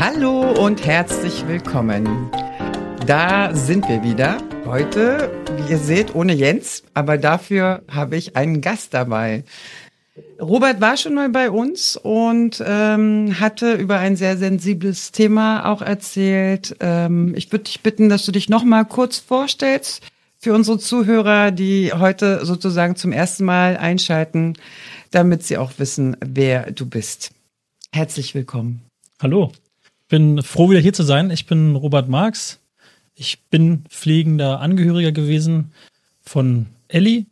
Hallo und herzlich willkommen. Da sind wir wieder. Heute, wie ihr seht, ohne Jens, aber dafür habe ich einen Gast dabei. Robert war schon mal bei uns und hatte über ein sehr sensibles Thema auch erzählt. Ich würde dich bitten, dass du dich noch mal kurz vorstellst für unsere Zuhörer, die heute sozusagen zum ersten Mal einschalten, damit sie auch wissen, wer du bist. Herzlich willkommen. Hallo, bin froh, wieder hier zu sein. Ich bin Robert Marx. Ich bin pflegender Angehöriger gewesen von Elli.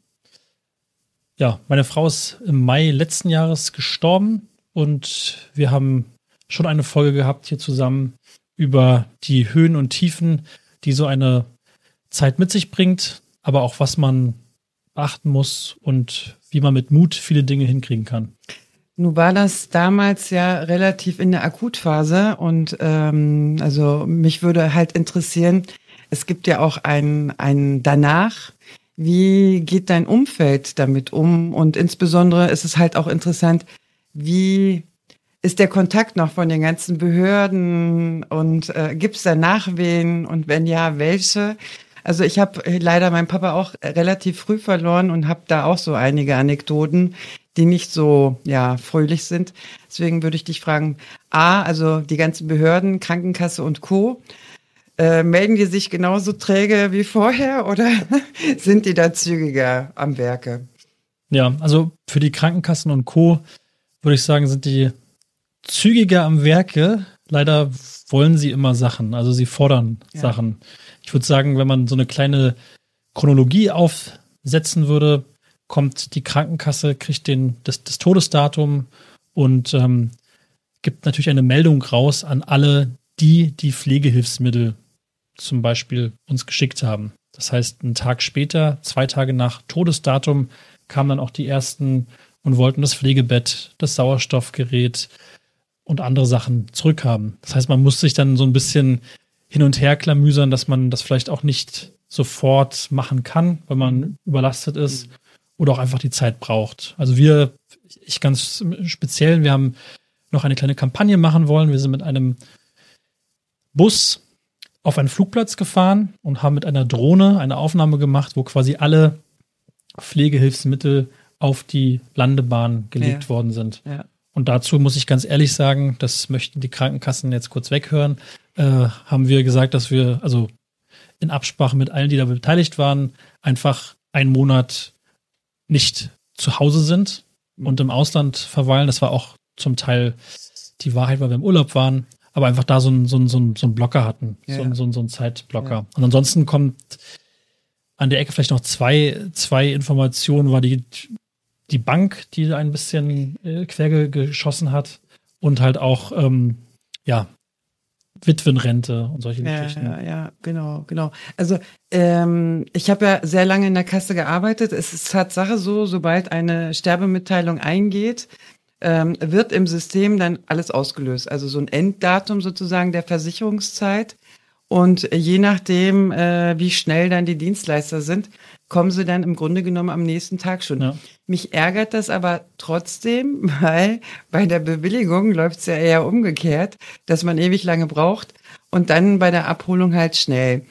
Ja, meine Frau ist im Mai letzten Jahres gestorben und wir haben schon eine Folge gehabt hier zusammen über die Höhen und Tiefen, die so eine Zeit mit sich bringt, aber auch was man beachten muss und wie man mit Mut viele Dinge hinkriegen kann. Nun war das damals ja relativ in der Akutphase und also mich würde halt interessieren, es gibt ja auch ein danach. Wie geht dein Umfeld damit um? Und insbesondere ist es halt auch interessant, wie ist der Kontakt noch von den ganzen Behörden und gibt es da Nachwehen und wenn ja, welche? Also ich habe leider meinen Papa auch relativ früh verloren und habe da auch so einige Anekdoten, die nicht so fröhlich sind. Deswegen würde ich dich fragen, also die ganzen Behörden, Krankenkasse und Co., melden die sich genauso träge wie vorher oder sind die da zügiger am Werke? Ja, also für die Krankenkassen und Co. würde ich sagen, sind die zügiger am Werke. Leider wollen sie immer Sachen, also sie fordern Sachen. Ich würde sagen, wenn man so eine kleine Chronologie aufsetzen würde, kommt die Krankenkasse, kriegt das Todesdatum und gibt natürlich eine Meldung raus an alle, die Pflegehilfsmittel zum Beispiel uns geschickt haben. Das heißt, einen Tag später, 2 Tage nach Todesdatum, kamen dann auch die ersten und wollten das Pflegebett, das Sauerstoffgerät und andere Sachen zurückhaben. Das heißt, man muss sich dann so ein bisschen hin und her klamüsern, dass man das vielleicht auch nicht sofort machen kann, weil man überlastet ist oder auch einfach die Zeit braucht. Also ich ganz speziell, wir haben noch eine kleine Kampagne machen wollen. Wir sind mit einem Bus auf einen Flugplatz gefahren und haben mit einer Drohne eine Aufnahme gemacht, wo quasi alle Pflegehilfsmittel auf die Landebahn gelegt worden sind. Ja. Und dazu muss ich ganz ehrlich sagen, das möchten die Krankenkassen jetzt kurz weghören, haben wir gesagt, dass wir, also in Absprache mit allen, die da beteiligt waren, einfach einen Monat nicht zu Hause sind und im Ausland verweilen. Das war auch zum Teil die Wahrheit, weil wir im Urlaub waren, aber einfach da so einen Blocker hatten, so einen Zeitblocker. Ja. Und ansonsten kommt an der Ecke vielleicht noch zwei Informationen, war die Bank, die ein bisschen quer geschossen hat und halt auch Witwenrente und solche Geschichten. Ja, genau. Also ich habe ja sehr lange in der Kasse gearbeitet. Es ist Tatsache so, sobald eine Sterbemitteilung eingeht, wird im System dann alles ausgelöst. Also so ein Enddatum sozusagen der Versicherungszeit. Und je nachdem, wie schnell dann die Dienstleister sind, kommen sie dann im Grunde genommen am nächsten Tag schon. Ja. Mich ärgert das aber trotzdem, weil bei der Bewilligung läuft es ja eher umgekehrt, dass man ewig lange braucht und dann bei der Abholung halt schnell.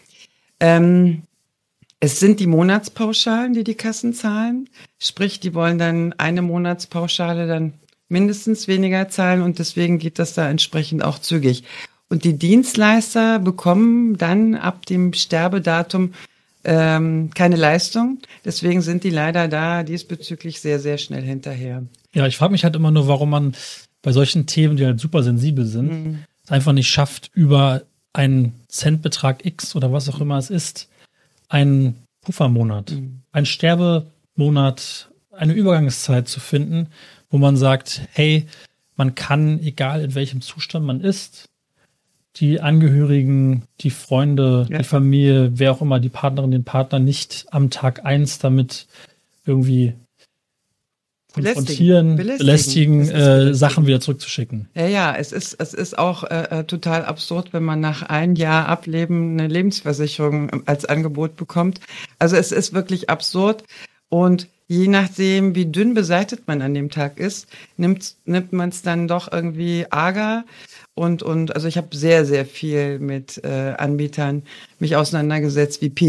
Es sind die Monatspauschalen, die Kassen zahlen. Sprich, die wollen dann eine Monatspauschale dann mindestens weniger zahlen und deswegen geht das da entsprechend auch zügig. Und die Dienstleister bekommen dann ab dem Sterbedatum keine Leistung. Deswegen sind die leider da diesbezüglich sehr, sehr schnell hinterher. Ja, ich frage mich halt immer nur, warum man bei solchen Themen, die halt super sensibel sind, es einfach nicht schafft, über einen Centbetrag X oder was auch immer es ist, einen Puffermonat, einen Sterbemonat, eine Übergangszeit zu finden, wo man sagt, hey, man kann, egal in welchem Zustand man ist, die Angehörigen, die Freunde, die Familie, wer auch immer, die Partnerin, den Partner nicht am Tag 1 damit irgendwie konfrontieren, belästigen, Sachen wieder zurückzuschicken. Ja, es ist auch total absurd, wenn man nach 1 Jahr Ableben eine Lebensversicherung als Angebot bekommt. Also es ist wirklich absurd und je nachdem, wie dünn beseitigt man an dem Tag ist, nimmt man es dann doch irgendwie arger. Und also ich habe sehr, sehr viel mit Anbietern mich auseinandergesetzt, wie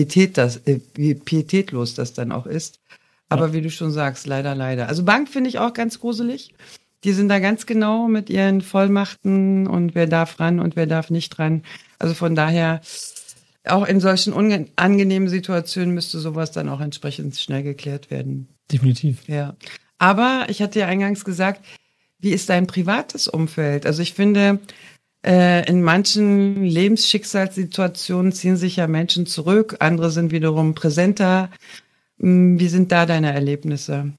pietätlos das dann auch ist. Aber wie du schon sagst, leider. Also Bank finde ich auch ganz gruselig. Die sind da ganz genau mit ihren Vollmachten und wer darf ran und wer darf nicht ran. Also von daher, auch in solchen unangenehmen Situationen müsste sowas dann auch entsprechend schnell geklärt werden. Definitiv. Ja. Aber ich hatte ja eingangs gesagt, wie ist dein privates Umfeld? Also ich finde, in manchen Lebensschicksalssituationen ziehen sich ja Menschen zurück, andere sind wiederum präsenter. Wie sind da deine Erlebnisse?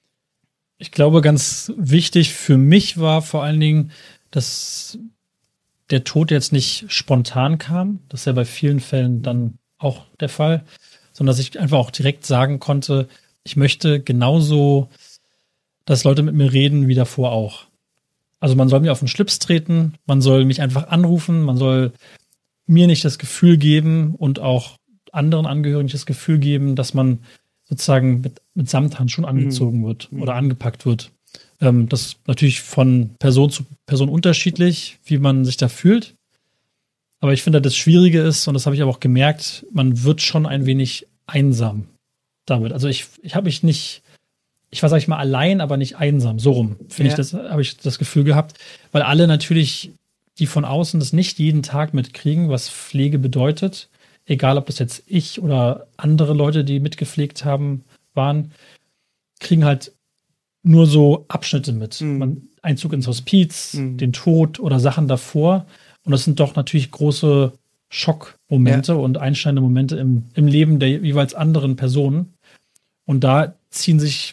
Ich glaube, ganz wichtig für mich war vor allen Dingen, dass der Tod jetzt nicht spontan kam. Das ist ja bei vielen Fällen dann auch der Fall. Sondern dass ich einfach auch direkt sagen konnte, ich möchte genauso, dass Leute mit mir reden wie davor auch. Also man soll mir auf den Schlips treten, man soll mich einfach anrufen, man soll mir nicht das Gefühl geben und auch anderen Angehörigen nicht das Gefühl geben, dass man sozusagen mit Samthandschuhen angezogen wird oder angepackt wird. Das ist natürlich von Person zu Person unterschiedlich, wie man sich da fühlt. Aber ich finde, das Schwierige ist, und das habe ich aber auch gemerkt, man wird schon ein wenig einsam damit. Also ich habe mich nicht, ich war, sag ich mal, allein, aber nicht einsam. So rum, finde ich, das habe ich das Gefühl gehabt. Weil alle natürlich, die von außen das nicht jeden Tag mitkriegen, was Pflege bedeutet, egal ob das jetzt ich oder andere Leute, die mitgepflegt haben, waren, kriegen halt nur so Abschnitte mit. Einzug ins Hospiz, den Tod oder Sachen davor. Und das sind doch natürlich große Schockmomente und einschneidende Momente im Leben der jeweils anderen Personen. Und da ziehen sich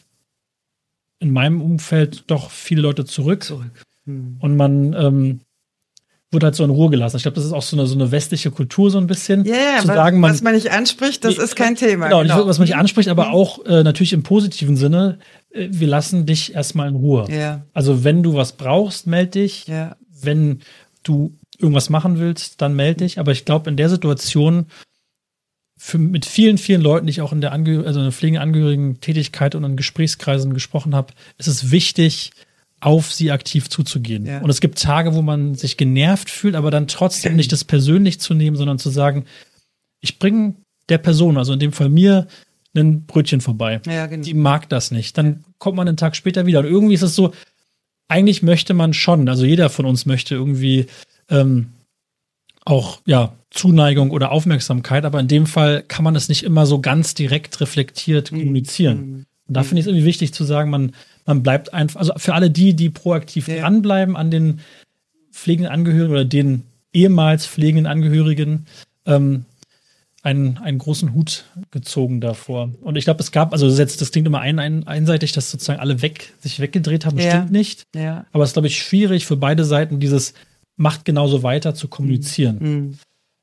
in meinem Umfeld doch viele Leute zurück. Und man wird halt so in Ruhe gelassen. Ich glaube, das ist auch so eine westliche Kultur so ein bisschen. Ja, zu sagen, was man nicht anspricht, das ist kein Thema. Genau. Was man nicht anspricht, aber auch natürlich im positiven Sinne, wir lassen dich erstmal in Ruhe. Ja. Also wenn du was brauchst, melde dich. Ja. Wenn du irgendwas machen willst, dann melde dich. Aber ich glaube, in der Situation mit vielen, vielen Leuten, die ich auch in der pflegeangehörigen Tätigkeit und in Gesprächskreisen gesprochen habe, ist es wichtig, auf sie aktiv zuzugehen. Ja. Und es gibt Tage, wo man sich genervt fühlt, aber dann trotzdem nicht das persönlich zu nehmen, sondern zu sagen, ich bringe der Person, also in dem Fall mir, ein Brötchen vorbei. Ja, genau. Die mag das nicht. Dann kommt man einen Tag später wieder. Und irgendwie ist es so, eigentlich möchte man schon, also jeder von uns möchte irgendwie auch Zuneigung oder Aufmerksamkeit, aber in dem Fall kann man es nicht immer so ganz direkt reflektiert kommunizieren. Und da finde ich es irgendwie wichtig zu sagen, man bleibt einfach, also für alle die proaktiv dranbleiben an den pflegenden Angehörigen oder den ehemals pflegenden Angehörigen, einen großen Hut gezogen davor. Und ich glaube, es gab, also das klingt immer einseitig, dass sozusagen alle sich weggedreht haben, stimmt nicht. Ja. Aber es ist, glaube ich, schwierig für beide Seiten, dieses macht genauso weiter zu kommunizieren.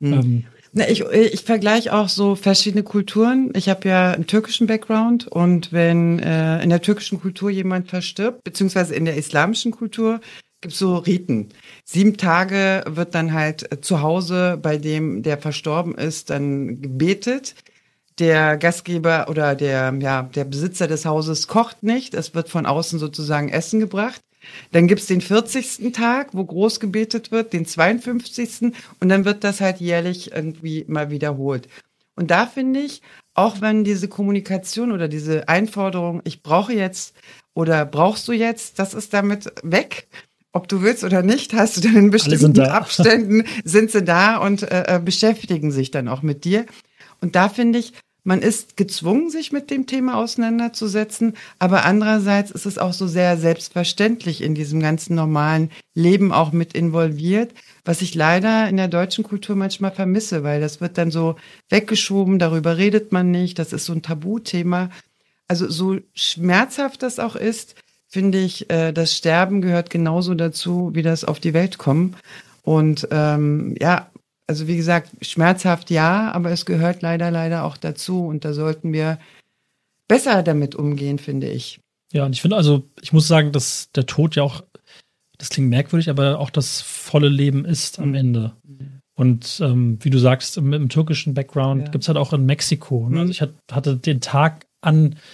Ich vergleiche auch so verschiedene Kulturen. Ich habe ja einen türkischen Background und wenn in der türkischen Kultur jemand verstirbt, beziehungsweise in der islamischen Kultur, gibt es so Riten. 7 Tage wird dann halt zu Hause, bei dem der verstorben ist, dann gebetet. Der Gastgeber oder der Besitzer des Hauses kocht nicht. Es wird von außen sozusagen Essen gebracht. Dann gibt's den 40. Tag, wo groß gebetet wird, den 52. Und dann wird das halt jährlich irgendwie mal wiederholt. Und da finde ich, auch wenn diese Kommunikation oder diese Einforderung, ich brauche jetzt oder brauchst du jetzt, das ist damit weg. Ob du willst oder nicht, hast du dann in bestimmten Abständen, sind sie da und beschäftigen sich dann auch mit dir. Und da finde ich, man ist gezwungen, sich mit dem Thema auseinanderzusetzen, aber andererseits ist es auch so sehr selbstverständlich in diesem ganzen normalen Leben auch mit involviert, was ich leider in der deutschen Kultur manchmal vermisse, weil das wird dann so weggeschoben, darüber redet man nicht, das ist so ein Tabuthema. Also so schmerzhaft das auch ist, finde ich, das Sterben gehört genauso dazu, wie das auf die Welt kommen. Und also wie gesagt, schmerzhaft ja, aber es gehört leider auch dazu und da sollten wir besser damit umgehen, finde ich. Ja, und ich finde also, ich muss sagen, dass der Tod ja auch, das klingt merkwürdig, aber auch das volle Leben ist am Ende. Und wie du sagst, im türkischen Background gibt es halt auch in Mexiko. Ne? Also ich hatte den Tag an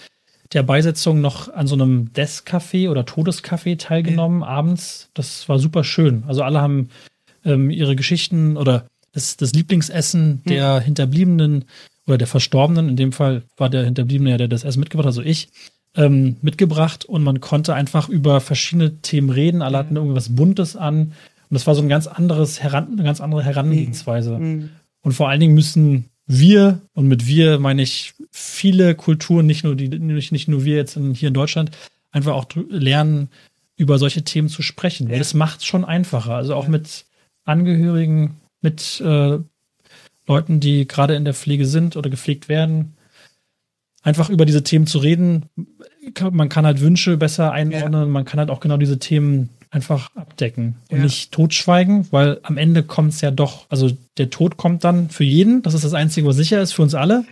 der Beisetzung noch an so einem Death-Café oder Todescafé teilgenommen, abends. Das war super schön. Also alle haben ihre Geschichten oder das Lieblingsessen der Hinterbliebenen oder der Verstorbenen, in dem Fall war der Hinterbliebene ja, der das Essen mitgebracht hat, also ich, mitgebracht, und man konnte einfach über verschiedene Themen reden. Alle hatten irgendwas Buntes an, und das war so eine ganz andere Herangehensweise. Und vor allen Dingen müssen wir, und mit wir meine ich viele Kulturen, nicht nur wir jetzt hier in Deutschland, einfach auch lernen, über solche Themen zu sprechen. Weil das macht es schon einfacher. Also auch mit Angehörigen, mit Leuten, die gerade in der Pflege sind oder gepflegt werden, einfach über diese Themen zu reden. Man kann halt Wünsche besser einordnen, man kann halt auch genau diese Themen einfach abdecken und nicht totschweigen, weil am Ende kommt es ja doch, also der Tod kommt dann für jeden, das ist das Einzige, was sicher ist, für uns alle.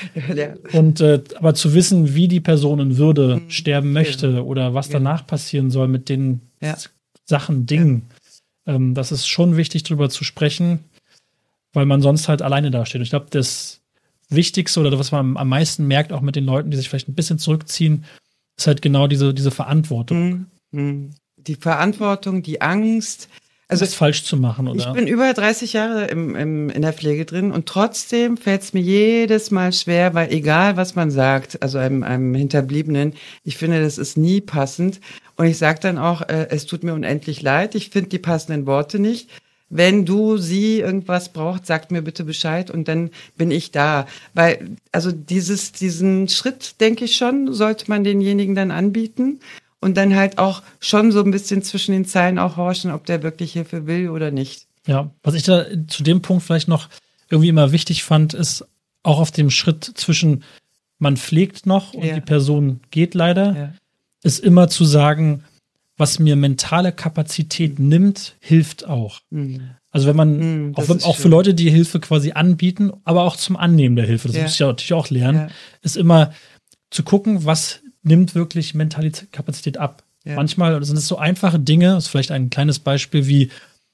Und aber zu wissen, wie die Person in Würde sterben möchte oder was danach passieren soll mit den Sachen, Dingen, das ist schon wichtig, drüber zu sprechen, weil man sonst halt alleine dasteht. Und ich glaube, das Wichtigste oder was man am meisten merkt, auch mit den Leuten, die sich vielleicht ein bisschen zurückziehen, ist halt genau diese Verantwortung. Die Verantwortung, die Angst. Also das falsch zu machen, oder? Ich bin über 30 Jahre in der Pflege drin, und trotzdem fällt es mir jedes Mal schwer, weil egal, was man sagt, also einem Hinterbliebenen, ich finde, das ist nie passend. Und ich sage dann auch, es tut mir unendlich leid, ich finde die passenden Worte nicht. Wenn sie irgendwas braucht, sagt mir bitte Bescheid, und dann bin ich da. Weil, also diesen Schritt, denke ich schon, sollte man denjenigen dann anbieten und dann halt auch schon so ein bisschen zwischen den Zeilen auch horchen, ob der wirklich Hilfe will oder nicht. Ja, was ich da zu dem Punkt vielleicht noch irgendwie immer wichtig fand, ist auch auf dem Schritt zwischen man pflegt noch und die Person geht leider, ist immer zu sagen, was mir mentale Kapazität nimmt, hilft auch. Also wenn man, auch für Leute, die Hilfe quasi anbieten, aber auch zum Annehmen der Hilfe, das muss ich ja natürlich auch lernen, ist immer zu gucken, was nimmt wirklich mentale Kapazität ab. Manchmal sind es so einfache Dinge, das ist vielleicht ein kleines Beispiel wie,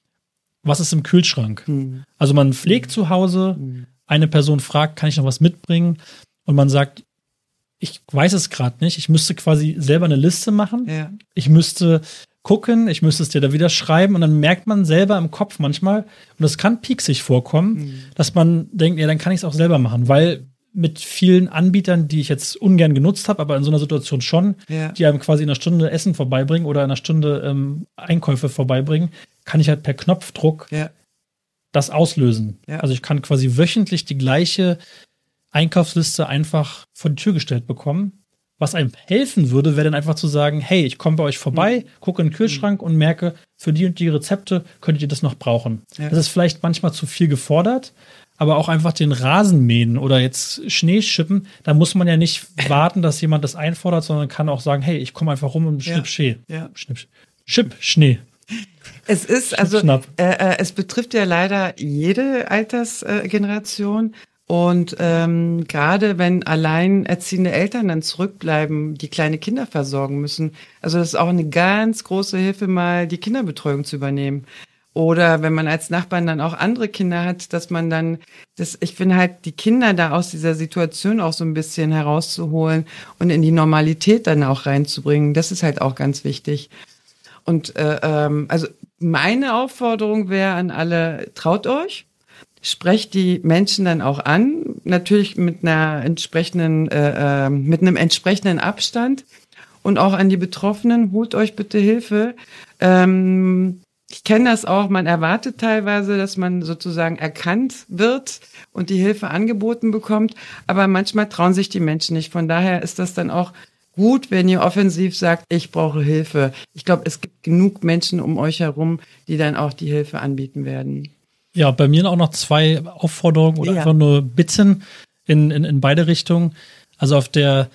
was ist im Kühlschrank? Also man pflegt zu Hause, eine Person fragt, kann ich noch was mitbringen? Und man sagt, ich weiß es gerade nicht. Ich müsste quasi selber eine Liste machen. Ich müsste gucken, ich müsste es dir da wieder schreiben, und dann merkt man selber im Kopf manchmal, und das kann pieksig vorkommen, dass man denkt, ja, dann kann ich es auch selber machen, weil mit vielen Anbietern, die ich jetzt ungern genutzt habe, aber in so einer Situation schon, die einem quasi in einer Stunde Essen vorbeibringen oder in einer Stunde Einkäufe vorbeibringen, kann ich halt per Knopfdruck das auslösen. Also ich kann quasi wöchentlich die gleiche Einkaufsliste einfach vor die Tür gestellt bekommen. Was einem helfen würde, wäre dann einfach zu sagen, hey, ich komme bei euch vorbei, gucke in den Kühlschrank und merke, für die und die Rezepte könntet ihr das noch brauchen. Das ist vielleicht manchmal zu viel gefordert, aber auch einfach den Rasen mähen oder jetzt Schnee schippen, da muss man ja nicht warten, dass jemand das einfordert, sondern kann auch sagen, hey, ich komme einfach rum und schnipp Schnee. Es ist, also es betrifft ja leider jede Altersgeneration. Und gerade wenn alleinerziehende Eltern dann zurückbleiben, die kleine Kinder versorgen müssen, also das ist auch eine ganz große Hilfe, mal die Kinderbetreuung zu übernehmen. Oder wenn man als Nachbarn dann auch andere Kinder hat, dass man dann, ich finde halt, die Kinder da aus dieser Situation auch so ein bisschen herauszuholen und in die Normalität dann auch reinzubringen, das ist halt auch ganz wichtig. Und also meine Aufforderung wäre an alle, traut euch. Sprecht die Menschen dann auch an, natürlich mit einem entsprechenden Abstand, und auch an die Betroffenen, holt euch bitte Hilfe. Ich kenne das auch, man erwartet teilweise, dass man sozusagen erkannt wird und die Hilfe angeboten bekommt, aber manchmal trauen sich die Menschen nicht. Von daher ist das dann auch gut, wenn ihr offensiv sagt, ich brauche Hilfe. Ich glaube, es gibt genug Menschen um euch herum, die dann auch die Hilfe anbieten werden. Ja, bei mir auch noch 2 Aufforderungen oder einfach nur Bitten in beide Richtungen. Also auf der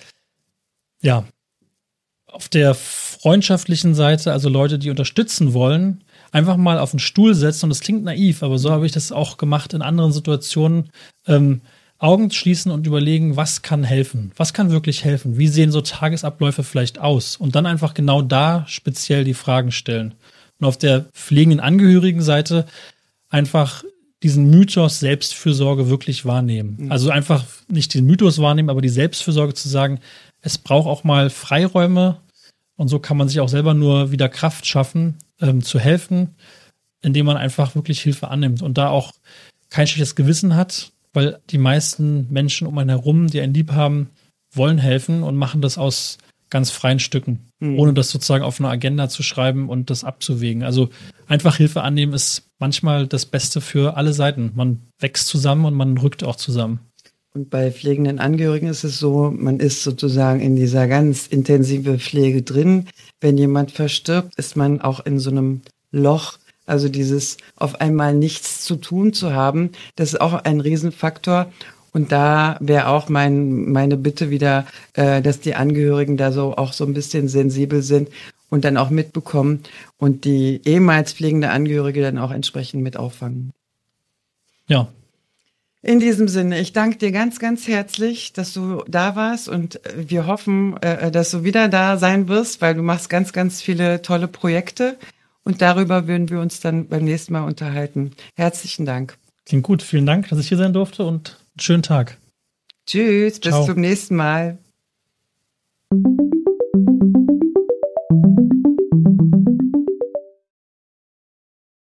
freundschaftlichen Seite, also Leute, die unterstützen wollen, einfach mal auf den Stuhl setzen, und das klingt naiv, aber so habe ich das auch gemacht in anderen Situationen. Augen schließen und überlegen, was kann helfen? Was kann wirklich helfen? Wie sehen so Tagesabläufe vielleicht aus? Und dann einfach genau da speziell die Fragen stellen. Und auf der pflegenden Angehörigenseite einfach diesen Mythos Selbstfürsorge wirklich wahrnehmen. Also einfach nicht den Mythos wahrnehmen, aber die Selbstfürsorge zu sagen, es braucht auch mal Freiräume und so kann man sich auch selber nur wieder Kraft schaffen, zu helfen, indem man einfach wirklich Hilfe annimmt und da auch kein schlechtes Gewissen hat, weil die meisten Menschen um einen herum, die einen lieb haben, wollen helfen und machen das aus ganz freien Stücken, ohne das sozusagen auf eine Agenda zu schreiben und das abzuwägen. Also einfach Hilfe annehmen ist manchmal das Beste für alle Seiten. Man wächst zusammen und man rückt auch zusammen. Und bei pflegenden Angehörigen ist es so, man ist sozusagen in dieser ganz intensive Pflege drin. Wenn jemand verstirbt, ist man auch in so einem Loch. Also dieses auf einmal nichts zu tun zu haben, das ist auch ein Riesenfaktor. Und da wäre auch meine Bitte wieder, dass die Angehörigen da so auch so ein bisschen sensibel sind und dann auch mitbekommen und die ehemals pflegende Angehörige dann auch entsprechend mit auffangen. Ja. In diesem Sinne, ich danke dir ganz, ganz herzlich, dass du da warst und wir hoffen, dass du wieder da sein wirst, weil du machst ganz, ganz viele tolle Projekte und darüber würden wir uns dann beim nächsten Mal unterhalten. Herzlichen Dank. Klingt gut. Vielen Dank, dass ich hier sein durfte und einen schönen Tag. Tschüss, bis zum nächsten Mal.